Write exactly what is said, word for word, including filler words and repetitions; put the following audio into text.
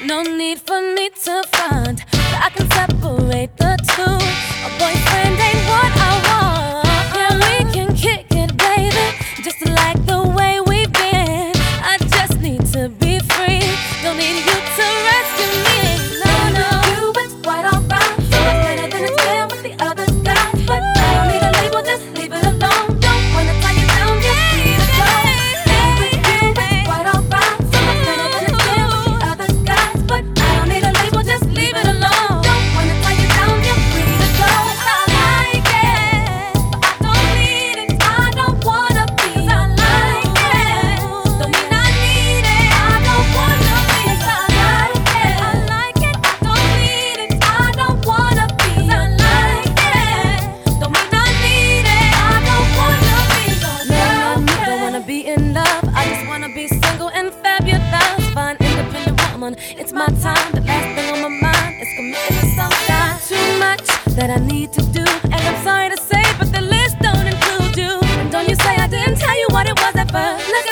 No need for me to front, I can separate the two. A boyfriend ain't what I want. Yeah, we can kick it, baby, just like the way we've been. I just need to be free. Don't need you to rescue me. No, no, you it's quite alright. So much better than it's been with the other guys. But I don't need a label, just leave it alone. Don't wanna tie you down, just leave it go. With you it's quite alright. So much better than it's been with the other guys. But I don't need a label, just leave it alone. Don't wanna tie you down, you're free to go. I like it, but I don't need it. I don't wanna be. I like it, don't mean I need it. I don't wanna be. I like it, I like it. I don't need it. I don't wanna be. I like it, don't mean I need it. I don't wanna be. No, no, no, don't wanna be in love. I just wanna be single and fabulous. Fine, independent woman. It's my time. The last thing on my mind is committing to some kind. Too much that I need to do, and I'm sorry to say, but the list don't include you. And don't you say I didn't tell you what it was at first. Let's